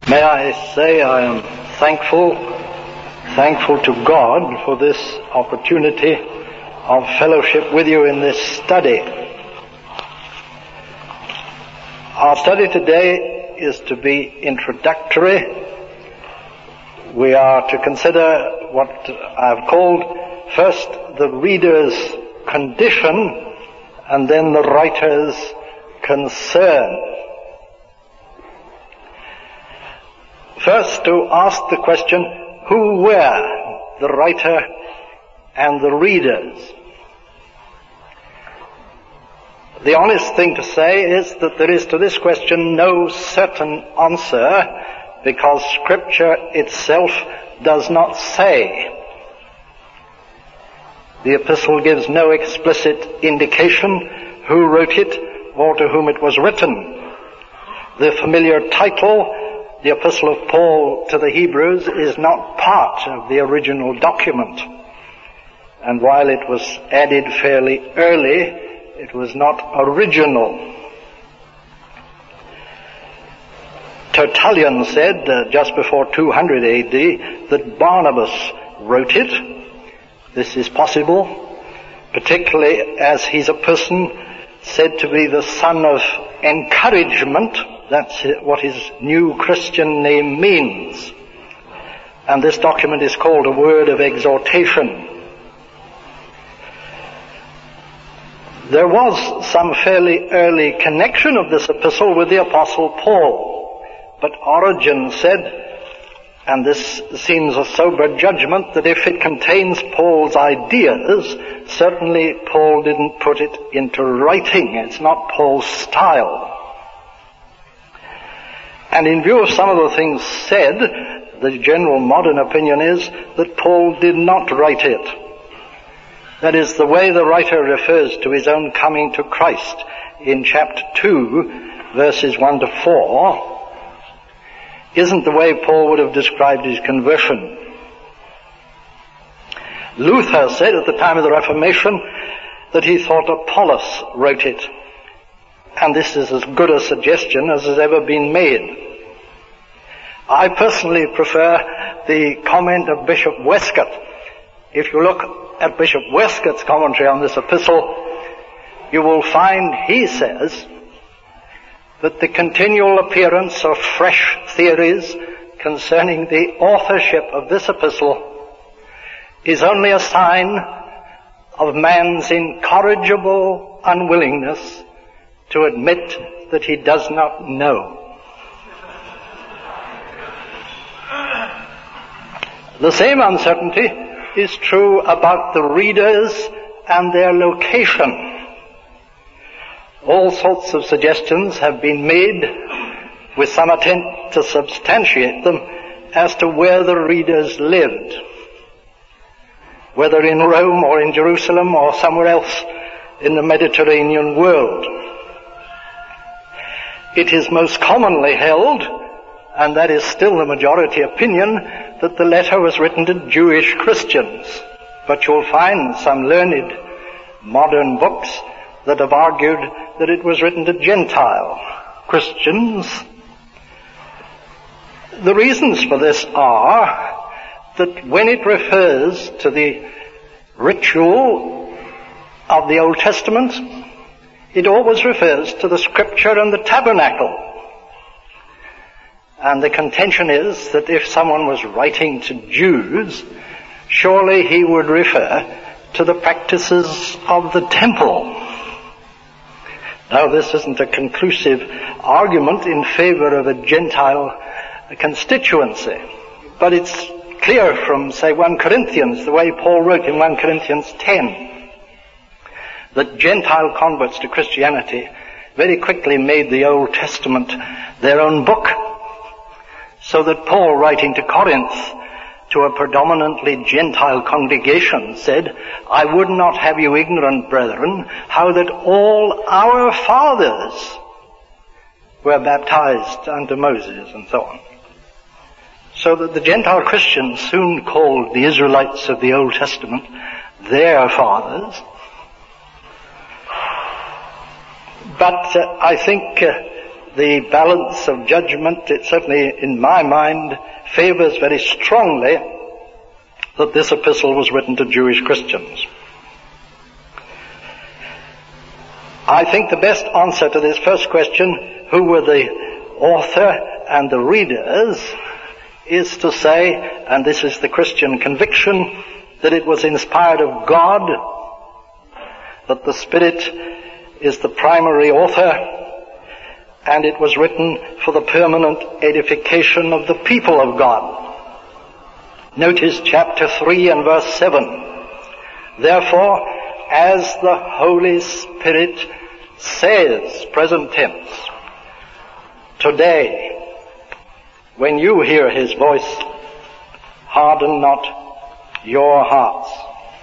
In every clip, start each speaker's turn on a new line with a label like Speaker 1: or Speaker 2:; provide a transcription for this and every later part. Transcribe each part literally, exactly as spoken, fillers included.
Speaker 1: May I say I am thankful, thankful to God for this opportunity of fellowship with you in this study. Our study today is to be introductory. We are to consider what I've called first the reader's condition and then the writer's concern. First, to ask the question, who were the writer and the readers? The honest thing to say is that there is to this question no certain answer, because Scripture itself does not say. The epistle gives no explicit indication who wrote it or to whom it was written. The familiar title, the Epistle of Paul to the Hebrews, is not part of the original document. And while it was added fairly early, it was not original. Tertullian said, uh, just before two hundred A D, that Barnabas wrote it. This is possible, particularly as he's a person said to be the son of encouragement. That's what his new Christian name means. And this document is called a word of exhortation. There was some fairly early connection of this epistle with the Apostle Paul. But Origen said, and this seems a sober judgment, that if it contains Paul's ideas, certainly Paul didn't put it into writing. It's not Paul's style. And in view of some of the things said, the general modern opinion is that Paul did not write it. That is, the way the writer refers to his own coming to Christ in chapter two, verses one to four, isn't the way Paul would have described his conversion. Luther said at the time of the Reformation that he thought Apollos wrote it. And this is as good a suggestion as has ever been made. I personally prefer the comment of Bishop Westcott. If you look at Bishop Westcott's commentary on this epistle, you will find he says that the continual appearance of fresh theories concerning the authorship of this epistle is only a sign of man's incorrigible unwillingness to admit that he does not know. The same uncertainty is true about the readers and their location. All sorts of suggestions have been made, with some attempt to substantiate them, as to where the readers lived, whether in Rome or in Jerusalem or somewhere else in the Mediterranean world. It is most commonly held, and that is still the majority opinion, that the letter was written to Jewish Christians. But you'll find some learned modern books that have argued that it was written to Gentile Christians. The reasons for this are that when it refers to the ritual of the Old Testament, it always refers to the Scripture and the tabernacle. And the contention is that if someone was writing to Jews, surely he would refer to the practices of the temple. Now, this isn't a conclusive argument in favor of a Gentile constituency, but it's clear from, say, First Corinthians, the way Paul wrote in First Corinthians ten, that Gentile converts to Christianity very quickly made the Old Testament their own book, so that Paul, writing to Corinth, to a predominantly Gentile congregation, said, I would not have you ignorant, brethren, how that all our fathers were baptized unto Moses, and so on. So that the Gentile Christians soon called the Israelites of the Old Testament their fathers. But uh, I think uh, the balance of judgment, it certainly, in my mind, favors very strongly that this epistle was written to Jewish Christians. I think the best answer to this first question, who were the author and the readers, is to say, and this is the Christian conviction, that it was inspired of God, that the Spirit is the primary author, and it was written for the permanent edification of the people of God. Notice chapter three and verse seven. Therefore, as the Holy Spirit says, present tense, today, when you hear his voice, harden not your hearts.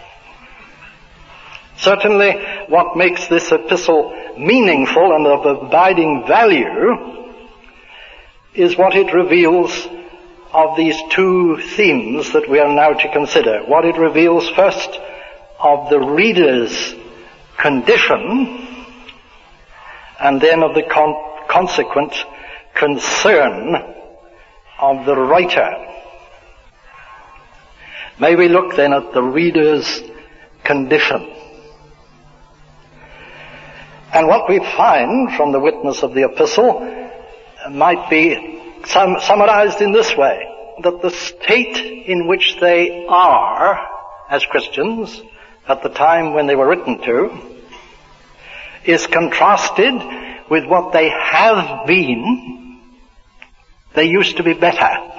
Speaker 1: Certainly, what makes this epistle meaningful and of abiding value is what it reveals of these two themes that we are now to consider. What it reveals first of the reader's condition, and then of the con- consequent concern of the writer. May we look then at the reader's condition. And what we find from the witness of the epistle might be sum- summarized in this way, that the state in which they are as Christians at the time when they were written to is contrasted with what they have been. They used to be better.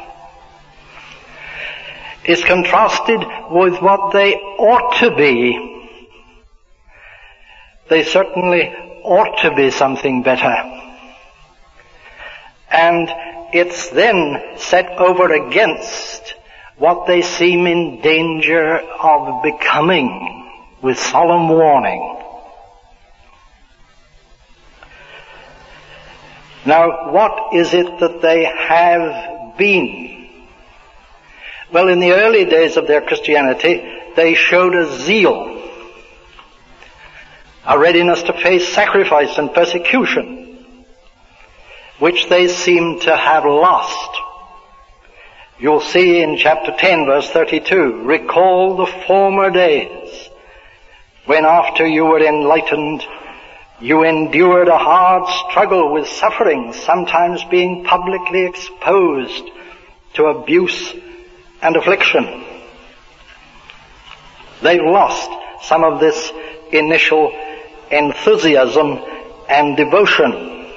Speaker 1: Is contrasted with what they ought to be. They certainly ought to be something better. And it's then set over against what they seem in danger of becoming, with solemn warning. Now, what is it that they have been? Well, in the early days of their Christianity, they showed a zeal, a readiness to face sacrifice and persecution, which they seem to have lost. You'll see in chapter ten, verse thirty-two, recall the former days, when after you were enlightened, you endured a hard struggle with suffering, sometimes being publicly exposed to abuse and affliction. They've lost some of this initial enthusiasm and devotion.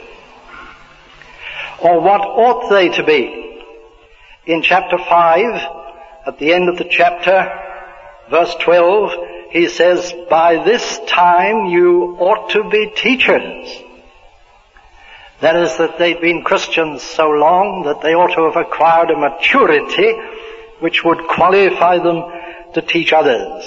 Speaker 1: Or what ought they to be? In chapter five, at the end of the chapter, verse twelve, he says, by this time you ought to be teachers. That is, that they've been Christians so long that they ought to have acquired a maturity which would qualify them to teach others.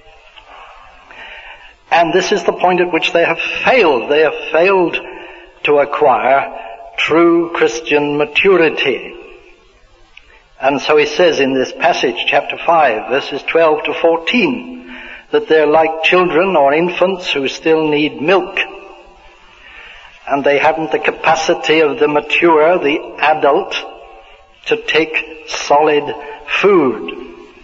Speaker 1: And this is the point at which they have failed. They have failed to acquire true Christian maturity. And so he says in this passage, chapter five, verses twelve to fourteen, that they're like children or infants who still need milk. And they haven't the capacity of the mature, the adult, to take solid food.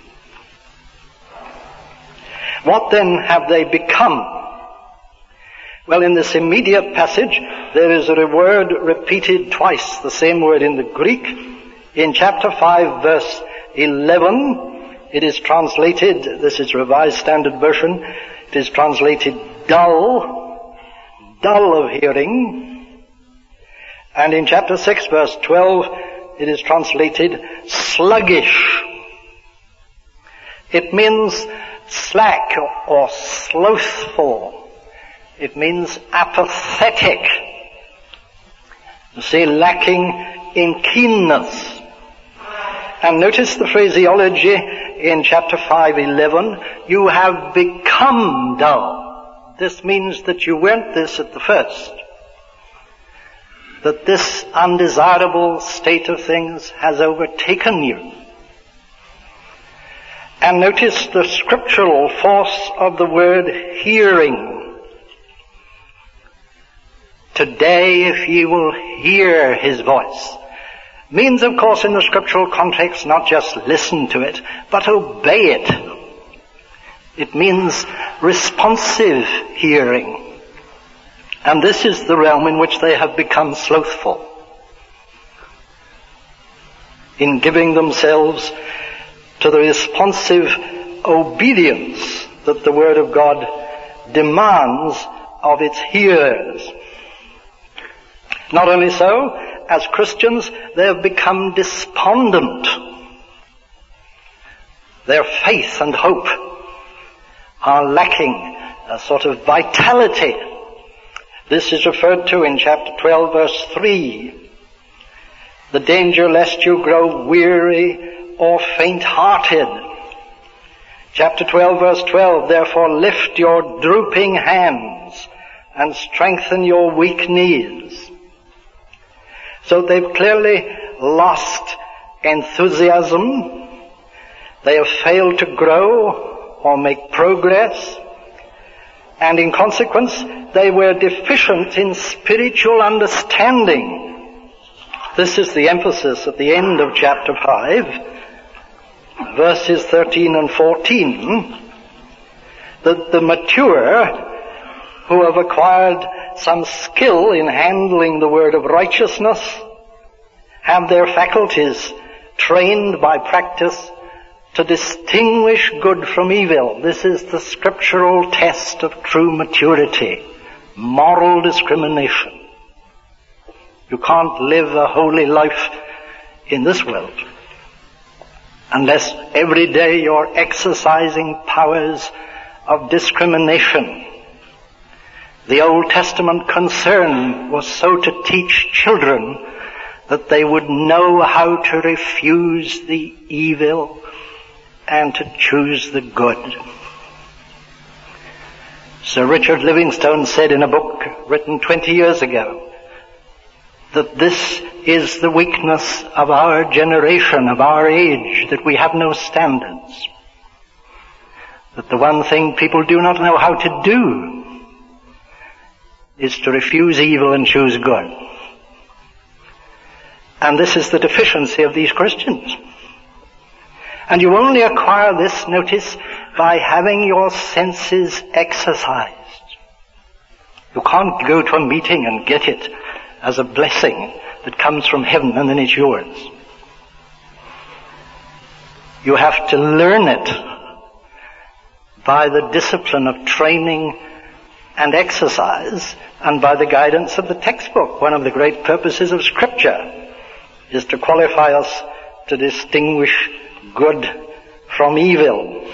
Speaker 1: What then have they become? Well, in this immediate passage, there is a word repeated twice, the same word in the Greek. In chapter five, verse eleven, it is translated, this is Revised Standard Version, it is translated dull, dull of hearing. And in chapter six, verse twelve, it is translated sluggish. It means slack or slothful. It means apathetic. You see, lacking in keenness. And notice the phraseology in chapter five eleven, you have become dull. This means that you weren't this at the first. That this undesirable state of things has overtaken you. And notice the scriptural force of the word hearing. Today, if ye will hear his voice, means, of course, in the scriptural context, not just listen to it, but obey it. It means responsive hearing. And this is the realm in which they have become slothful, in giving themselves to the responsive obedience that the Word of God demands of its hearers. Not only so, as Christians, they have become despondent. Their faith and hope are lacking a sort of vitality. This is referred to in chapter twelve, verse three. The danger lest you grow weary or faint-hearted. Chapter twelve, verse twelve, therefore lift your drooping hands and strengthen your weak knees. So they've clearly lost enthusiasm. They have failed to grow or make progress. And in consequence, they were deficient in spiritual understanding. This is the emphasis at the end of chapter five, verses thirteen and fourteen, that the mature who have acquired some skill in handling the word of righteousness have their faculties trained by practice to distinguish good from evil. This is the scriptural test of true maturity, moral discrimination. You can't live a holy life in this world unless every day you're exercising powers of discrimination. The Old Testament concern was so to teach children that they would know how to refuse the evil and to choose the good. Sir Richard Livingstone said in a book written twenty years ago that this is the weakness of our generation, of our age, that we have no standards. That the one thing people do not know how to do is to refuse evil and choose good. And this is the deficiency of these Christians. And you only acquire this, notice, by having your senses exercised. You can't go to a meeting and get it as a blessing that comes from heaven and then it's yours. You have to learn it by the discipline of training and exercise, and by the guidance of the textbook. One of the great purposes of Scripture is to qualify us to distinguish good from evil.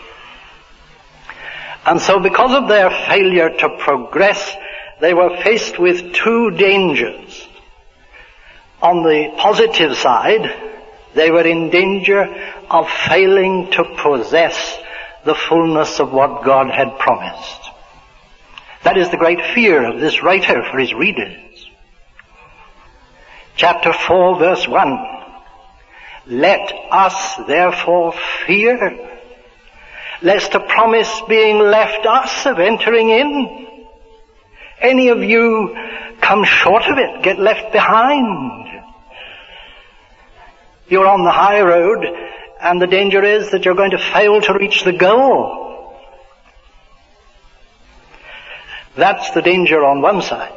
Speaker 1: And so because of their failure to progress, they were faced with two dangers. On the positive side, they were in danger of failing to possess the fullness of what God had promised. That is the great fear of this writer for his readers. Chapter four, verse one. Let us therefore fear, lest a promise being left us of entering in, any of you come short of it, get left behind. You're on the high road, and the danger is that you're going to fail to reach the goal. That's the danger on one side.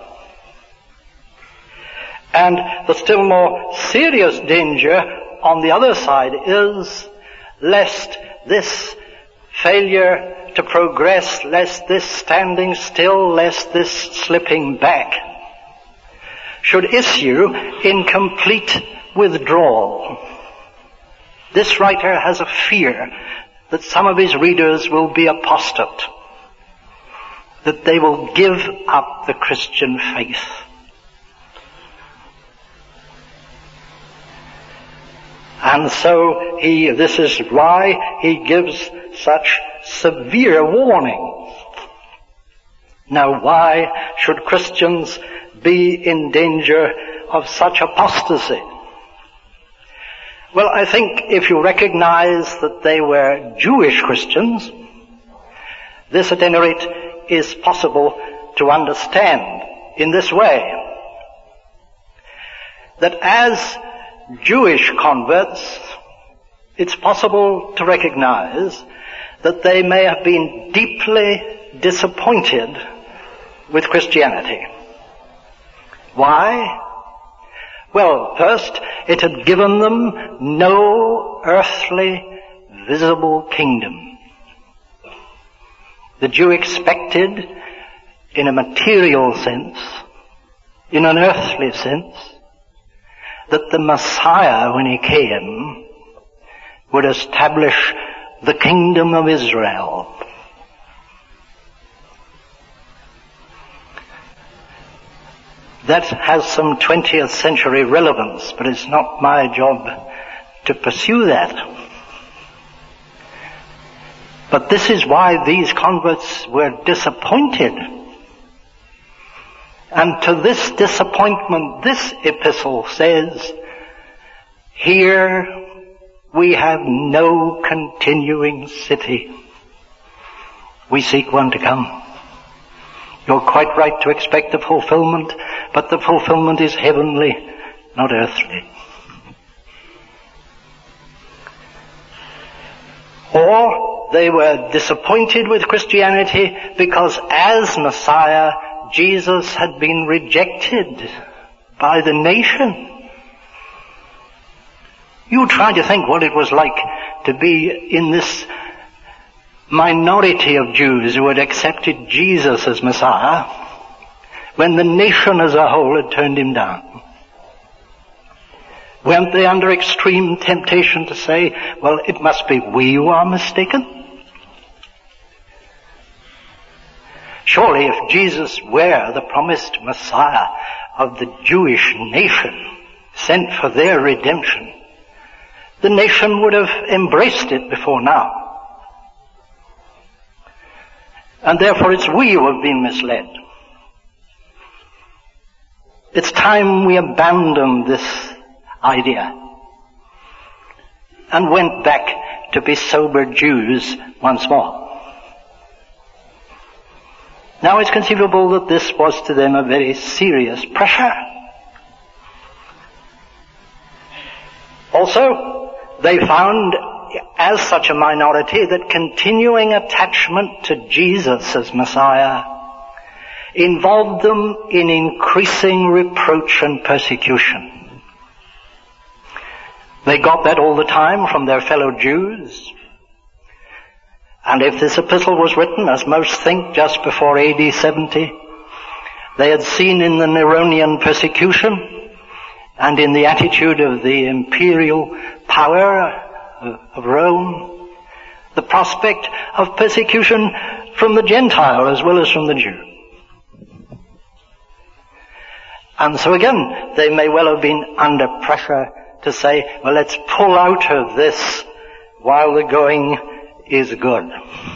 Speaker 1: And the still more serious danger on the other side is lest this failure to progress, lest this standing still, lest this slipping back should issue in complete withdrawal. This writer has a fear that some of his readers will be apostate, that they will give up the Christian faith. And so he, this is why he gives such severe warnings. Now, why should Christians be in danger of such apostasy? Well, I think if you recognize that they were Jewish Christians, this at any rate is possible to understand. in this way, that as Jewish converts, it's possible to recognize that they may have been deeply disappointed with Christianity. Why? Well, first, it had given them no earthly visible kingdom. The Jew expected, in a material sense, in an earthly sense, that the Messiah, when he came, would establish the kingdom of Israel. That has some twentieth century relevance, but it's not my job to pursue that. But this is why these converts were disappointed. And to this disappointment, this epistle says, here we have no continuing city. We seek one to come. You're quite right to expect the fulfillment, but the fulfillment is heavenly, not earthly. Or they were disappointed with Christianity because as Messiah, Jesus had been rejected by the nation. You try to think what it was like to be in this minority of Jews who had accepted Jesus as Messiah when the nation as a whole had turned him down. Weren't they under extreme temptation to say, well, it must be we who are mistaken? Surely if Jesus were the promised Messiah of the Jewish nation, sent for their redemption, the nation would have embraced it before now. And therefore it's we who have been misled. It's time we abandoned this idea and went back to be sober Jews once more. Now it's conceivable that this was to them a very serious pressure. Also, they found, as such a minority, that continuing attachment to Jesus as Messiah involved them in increasing reproach and persecution. They got that all the time from their fellow Jews. And if this epistle was written, as most think, just before A D seventy, they had seen in the Neronian persecution and in the attitude of the imperial power of Rome the prospect of persecution from the Gentile as well as from the Jew. And so again, they may well have been under pressure to say, well, let's pull out of this while the going is good.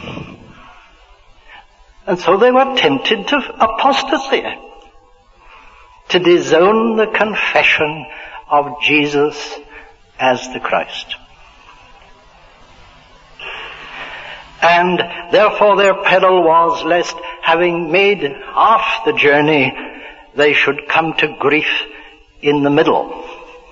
Speaker 1: And so they were tempted to apostasy, to disown the confession of Jesus as the Christ. And therefore their peril was lest, having made half the journey, they should come to grief in the middle.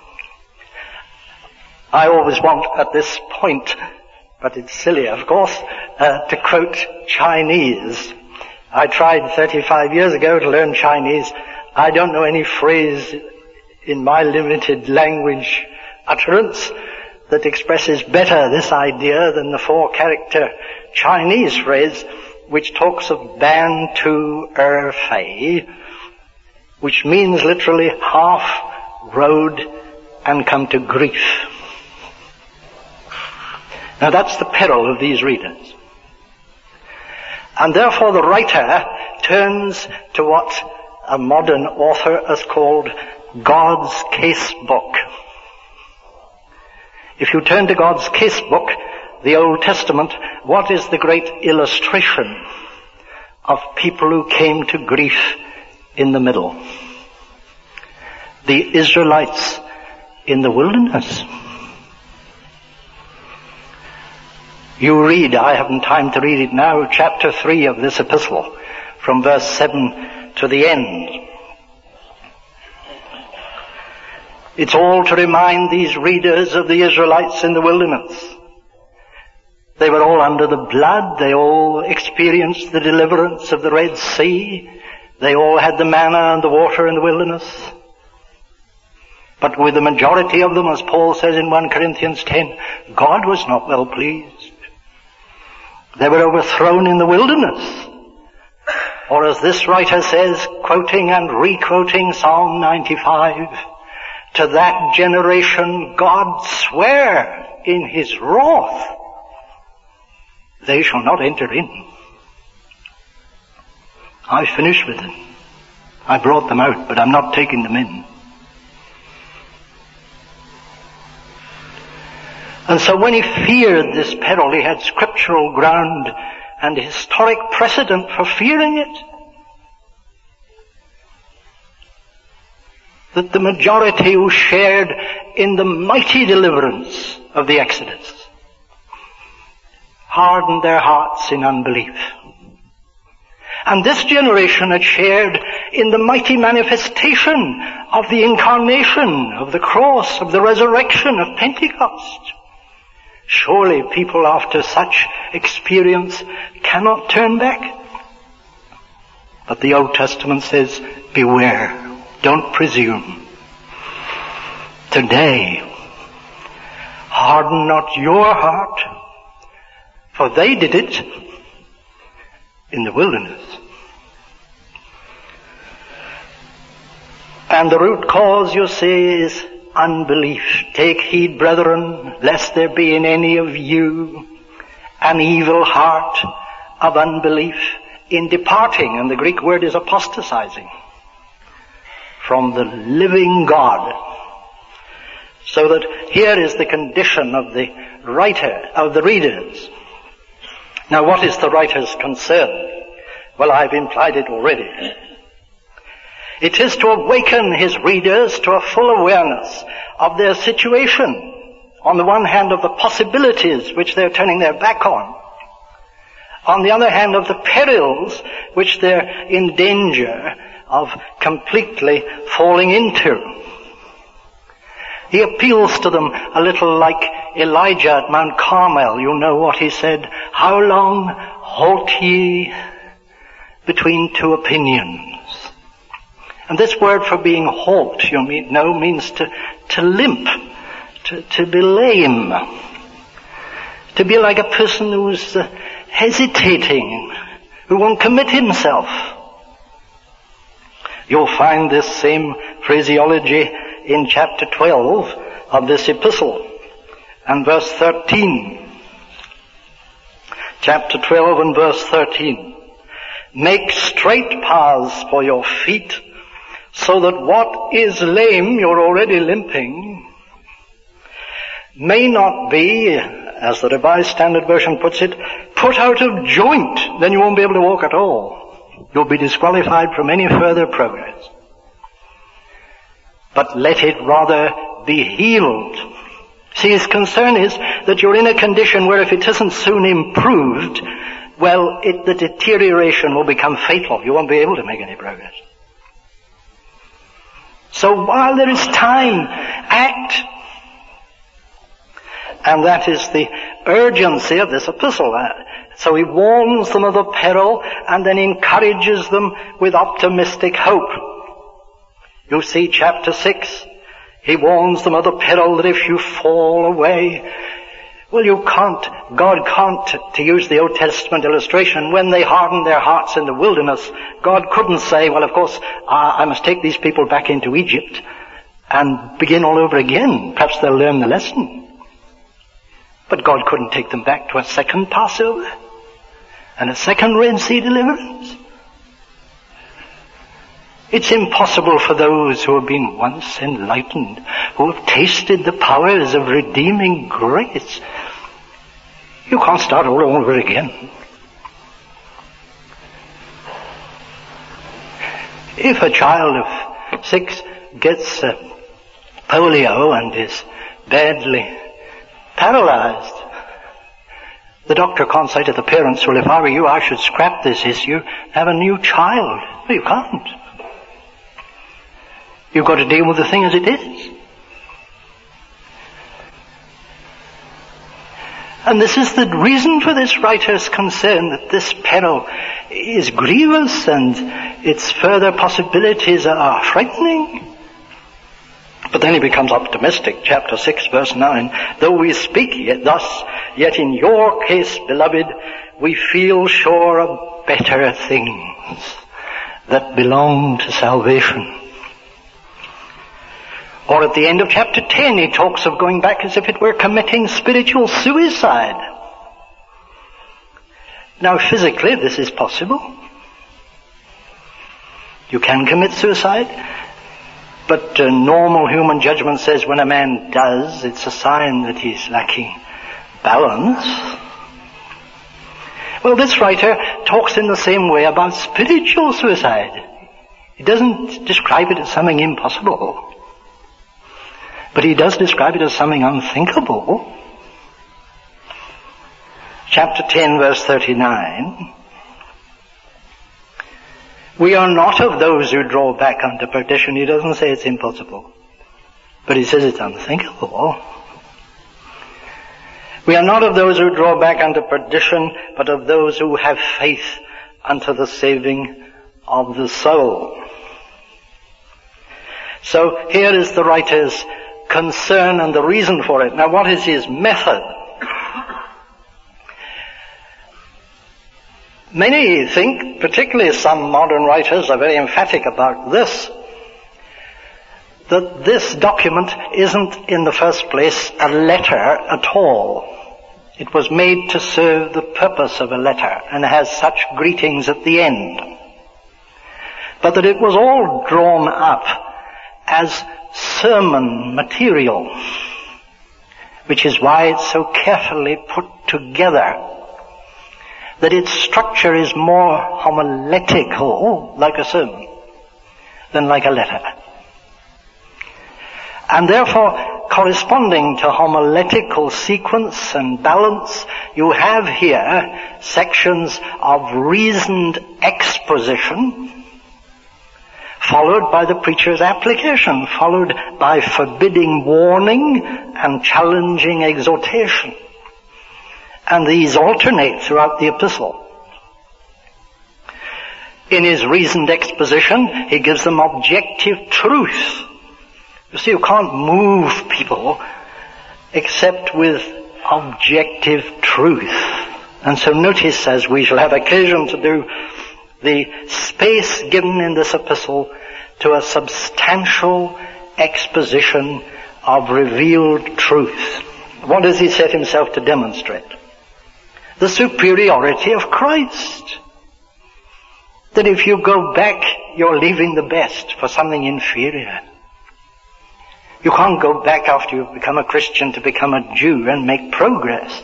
Speaker 1: I always want at this point, but it's silly of course, uh, to quote Chinese. I tried thirty-five years ago to learn Chinese. I don't know any phrase in my limited language utterance that expresses better this idea than the four-character Chinese phrase which talks of ban tu er fei, which means literally half road and come to grief. Now that's the peril of these readers. And therefore the writer turns to what a modern author has called God's case book. If you turn to God's case book, the Old Testament, what is the great illustration of people who came to grief in the middle? The Israelites in the wilderness. You read, I haven't time to read it now, chapter three of this epistle, from verse seven to the end. It's all to remind these readers of the Israelites in the wilderness. They were all under the blood. They all experienced the deliverance of the Red Sea. They all had the manna and the water in the wilderness. But with the majority of them, as Paul says in First Corinthians ten, God was not well pleased. They were overthrown in the wilderness. Or as this writer says, quoting and re-quoting Psalm ninety-five, to that generation God sware in his wrath, they shall not enter in. I finished with them. I brought them out, but I'm not taking them in. And so when he feared this peril, he had scriptural ground and historic precedent for fearing it. That the majority who shared in the mighty deliverance of the Exodus hardened their hearts in unbelief. And this generation had shared in the mighty manifestation of the incarnation, of the cross, of the resurrection, of Pentecost. Surely people after such experience cannot turn back. But the Old Testament says, beware, don't presume. Today, harden not your heart, for they did it in the wilderness. And the root cause, you see, is unbelief. Take heed, brethren, lest there be in any of you an evil heart of unbelief in departing, and the Greek word is apostatizing, from the living God. So that here is the condition of the writer, of the readers. Now what is the writer's concern? Well, I've implied it already. It is to awaken his readers to a full awareness of their situation. On the one hand, of the possibilities which they're turning their back on. On the other hand, of the perils which they're in danger of completely falling into. He appeals to them a little like Elijah at Mount Carmel. You know what he said. How long halt ye between two opinions? And this word for being halt, you know, means to, to limp, to, to be lame, to be like a person who's uh, hesitating, who won't commit himself. You'll find this same phraseology in chapter twelve of this epistle and verse thirteen. Chapter twelve and verse thirteen. Make straight paths for your feet, so that what is lame, you're already limping, may not be, as the Revised Standard Version puts it, put out of joint. Then you won't be able to walk at all. You'll be disqualified from any further progress. But let it rather be healed. See, his concern is that you're in a condition where if it isn't soon improved, well, it, the deterioration will become fatal. You won't be able to make any progress. So while there is time, act. And that is the urgency of this epistle. So he warns them of the peril and then encourages them with optimistic hope. You see chapter six, he warns them of the peril that if you fall away, well, you can't, God can't, to use the Old Testament illustration, when they hardened their hearts in the wilderness, God couldn't say, well, of course, I must take these people back into Egypt and begin all over again. Perhaps they'll learn the lesson. But God couldn't take them back to a second Passover and a second Red Sea deliverance. It's impossible for those who have been once enlightened, who have tasted the powers of redeeming grace. You can't start all over again. If a child of six gets uh, polio and is badly paralyzed, the doctor can't say to the parents, well, if I were you, I should scrap this issue, have a new child. Well, you can't. You've got to deal with the thing as it is. And this is the reason for this writer's concern, that this peril is grievous and its further possibilities are frightening. But then he becomes optimistic, chapter six, verse nine. Though we speak yet thus, yet in your case, beloved, we feel sure of better things that belong to salvation. Or at the end of chapter ten, he talks of going back as if it were committing spiritual suicide. Now, physically, this is possible. You can commit suicide, but uh, normal human judgment says when a man does, it's a sign that he's lacking balance. Well, this writer talks in the same way about spiritual suicide. He doesn't describe it as something impossible, but he does describe it as something unthinkable. Chapter ten, verse thirty-nine. We are not of those who draw back unto perdition. He doesn't say it's impossible, but he says it's unthinkable. We are not of those who draw back unto perdition, but of those who have faith unto the saving of the soul. So here is the writer's concern and the reason for it. Now, what is his method? Many think, particularly some modern writers are very emphatic about this, that this document isn't in the first place a letter at all. It was made to serve the purpose of a letter and has such greetings at the end. But that it was all drawn up as sermon material, which is why it's so carefully put together, that its structure is more homiletical, like a sermon, than like a letter. And therefore, corresponding to homiletical sequence and balance, you have here sections of reasoned exposition, followed by the preacher's application, followed by forbidding warning and challenging exhortation. And these alternate throughout the epistle. In his reasoned exposition, he gives them objective truth. You see, you can't move people except with objective truth. And so notice, as we shall have occasion to do, the space given in this epistle to a substantial exposition of revealed truth. What does he set himself to demonstrate? The superiority of Christ. That if you go back, you're leaving the best for something inferior. You can't go back after you've become a Christian to become a Jew and make progress.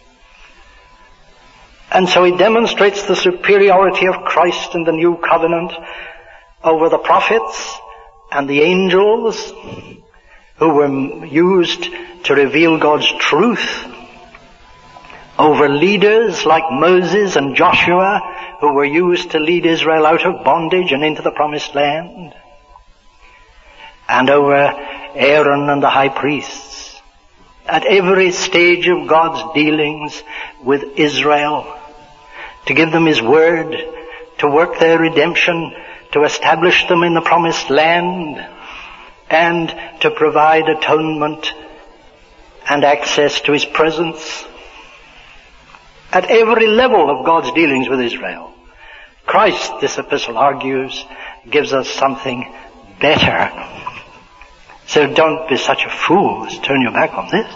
Speaker 1: And so he demonstrates the superiority of Christ in the new covenant over the prophets and the angels who were used to reveal God's truth, over leaders like Moses and Joshua who were used to lead Israel out of bondage and into the promised land, and over Aaron and the high priests. At every stage of God's dealings with Israel, to give them His word, to work their redemption, to establish them in the promised land, and to provide atonement and access to His presence. At every level of God's dealings with Israel, Christ, this epistle argues, gives us something better. So don't be such a fool as to turn your back on this.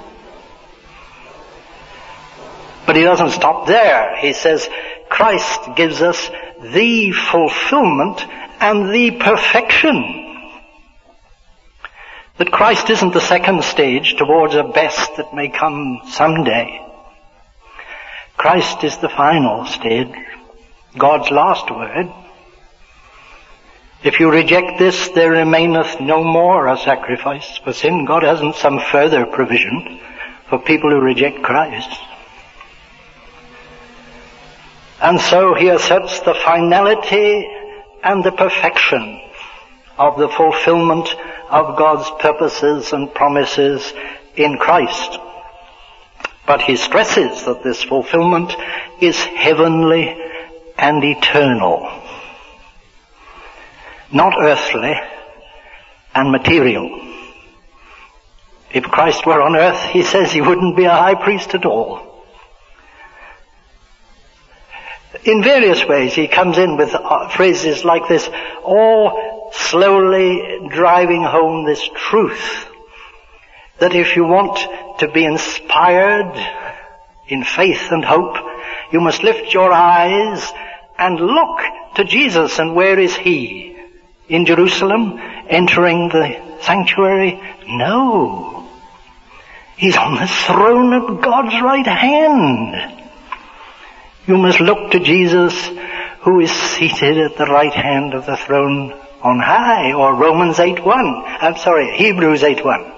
Speaker 1: But he doesn't stop there. He says, Christ gives us the fulfillment and the perfection. That Christ isn't the second stage towards a best that may come someday. Christ is the final stage, God's last word. If you reject this, there remaineth no more a sacrifice for sin. God hasn't some further provision for people who reject Christ. And so he asserts the finality and the perfection of the fulfillment of God's purposes and promises in Christ. But he stresses that this fulfillment is heavenly and eternal, not earthly and material. If Christ were on earth, he says he wouldn't be a high priest at all. In various ways he comes in with phrases like this, all slowly driving home this truth that if you want to be inspired in faith and hope, you must lift your eyes and look to Jesus. And where is he? In Jerusalem, entering the sanctuary? No. He's on the throne at God's right hand. You must look to Jesus, who is seated at the right hand of the throne on high, or Romans eight one. I'm sorry, Hebrews eight one.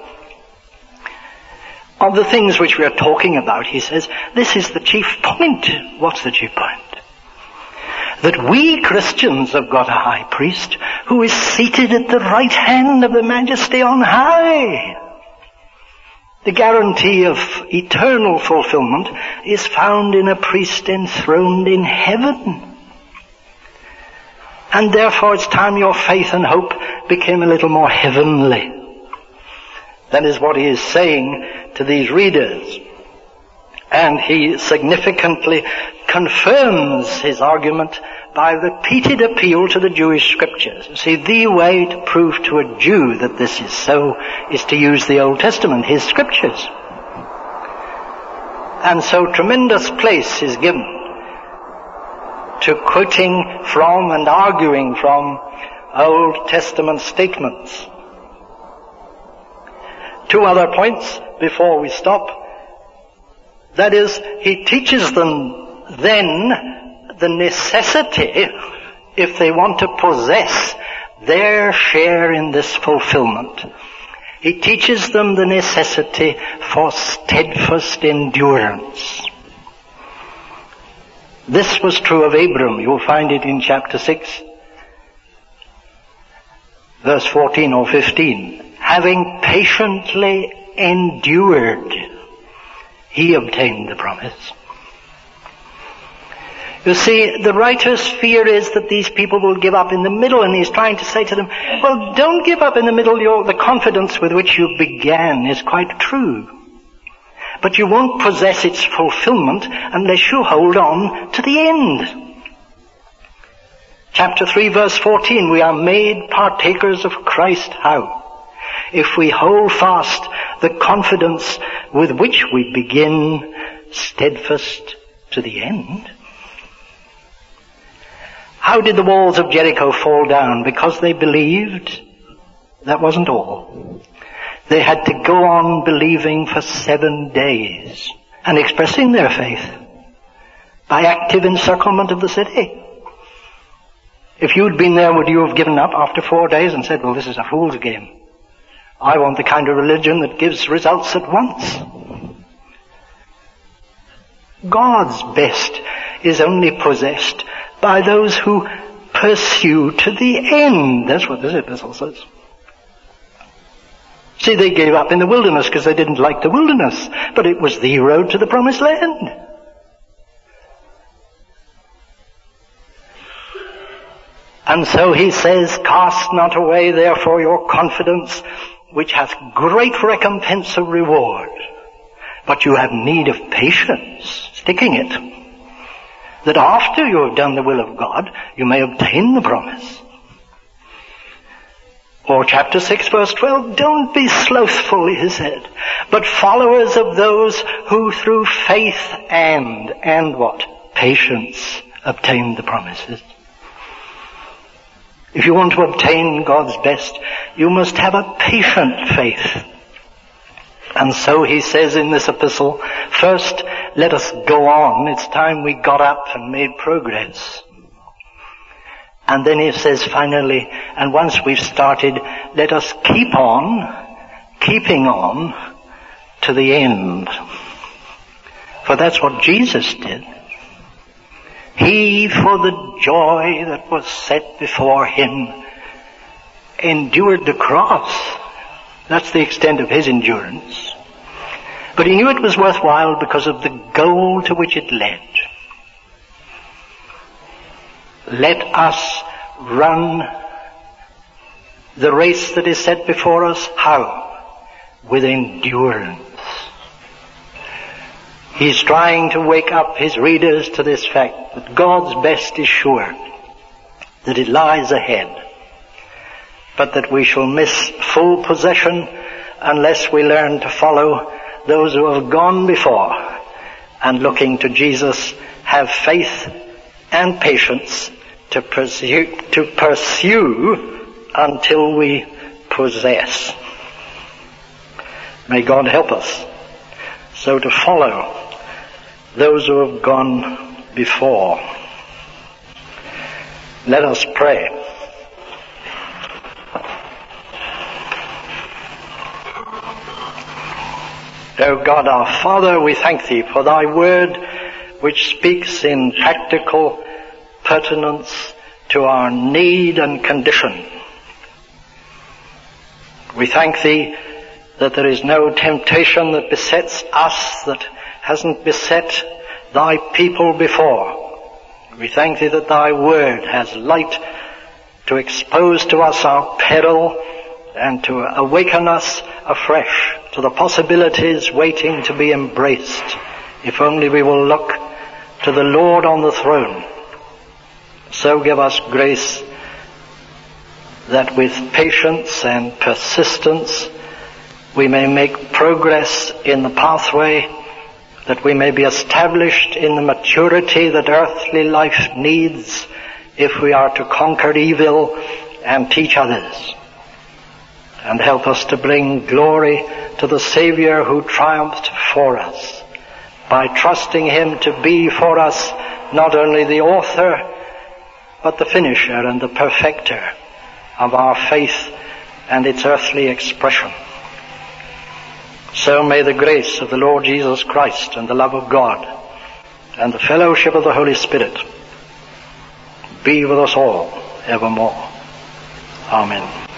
Speaker 1: Of the things which we are talking about, he says, this is the chief point. What's the chief point? That we Christians have got a high priest who is seated at the right hand of the Majesty on high. The guarantee of eternal fulfillment is found in a priest enthroned in heaven. And therefore it's time your faith and hope became a little more heavenly. That is what he is saying to these readers. And he significantly confirms his argument by repeated appeal to the Jewish scriptures. You see, the way to prove to a Jew that this is so is to use the Old Testament, his scriptures. And so tremendous place is given to quoting from and arguing from Old Testament statements. Two other points before we stop. That is, he teaches them then the necessity, if they want to possess their share in this fulfillment. He teaches them the necessity for steadfast endurance. This was true of Abram. You'll find it in chapter six, verse fourteen or fifteen. Having patiently endured, he obtained the promise. You see, the writer's fear is that these people will give up in the middle, and he's trying to say to them, well, don't give up in the middle. Your, the confidence with which you began is quite true. But you won't possess its fulfillment unless you hold on to the end. Chapter three, verse fourteen, we are made partakers of Christ. How? If we hold fast the confidence with which we begin, steadfast to the end. How did the walls of Jericho fall down? Because they believed? That wasn't all. They had to go on believing for seven days and expressing their faith by active encirclement of the city. If you'd been there, would you have given up after four days and said, well, this is a fool's game? I want the kind of religion that gives results at once. God's best is only possessed by those who pursue to the end. That's what this epistle says. See, they gave up in the wilderness because they didn't like the wilderness, but it was the road to the promised land. And so he says, cast not away therefore your confidence, which hath great recompense of reward. But you have need of patience, sticking it, that after you have done the will of God, you may obtain the promise. Or chapter six, verse twelve, don't be slothful, he said, but followers of those who through faith and, and what? Patience obtain the promises. If you want to obtain God's best, you must have a patient faith. And so he says in this epistle, first, let us go on. It's time we got up and made progress. And then he says finally, and once we've started, let us keep on, keeping on to the end. For that's what Jesus did. He, for the joy that was set before him, endured the cross. That's the extent of his endurance. But he knew it was worthwhile because of the goal to which it led. Let us run the race that is set before us. How? With endurance. He's trying to wake up his readers to this fact that God's best is sure, that it lies ahead, but that we shall miss full possession unless we learn to follow those who have gone before, and looking to Jesus, have faith and patience to pursue, to pursue until we possess. May God help us so to follow those who have gone before. Let us pray. O God our Father, we thank Thee for Thy word which speaks in practical pertinence to our need and condition. We thank Thee that there is no temptation that besets us that hasn't beset Thy people before. We thank Thee that Thy word has light to expose to us our peril and to awaken us afresh to the possibilities waiting to be embraced, if only we will look to the Lord on the throne. So give us grace that with patience and persistence we may make progress in the pathway, that we may be established in the maturity that earthly life needs if we are to conquer evil and teach others. And help us to bring glory to the Saviour who triumphed for us, by trusting Him to be for us not only the author, but the finisher and the perfecter of our faith and its earthly expression. So may the grace of the Lord Jesus Christ and the love of God and the fellowship of the Holy Spirit be with us all evermore. Amen.